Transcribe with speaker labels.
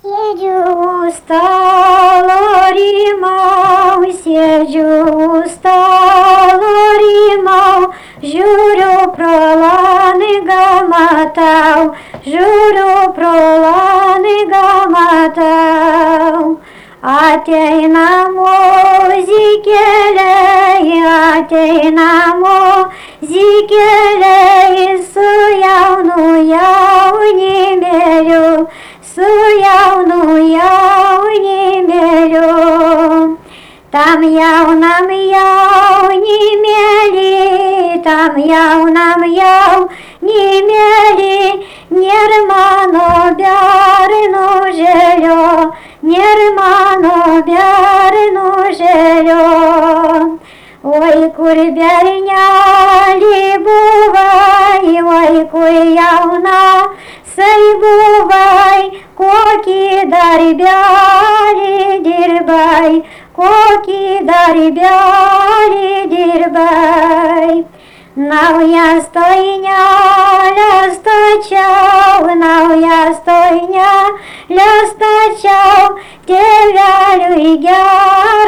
Speaker 1: Sėdžiu stalo rimau, sėdžiu stalo rimau, žiūriu pro langą matau, žiūriu pro langą matau. Ateina muzikėlė su jaunu jaunimėliu, su jaunu jaunimėliu. Tam jaunam jaunimėlį, nėr mano bernužėlio, nėr mano bernužėlio. Oi, kur bernelį buvai, oi, kur jaunasai buvai, kokį darbelį dirbai, kokį darbelį dirbai. Naują stojnelę stačiau, tėveliui gerą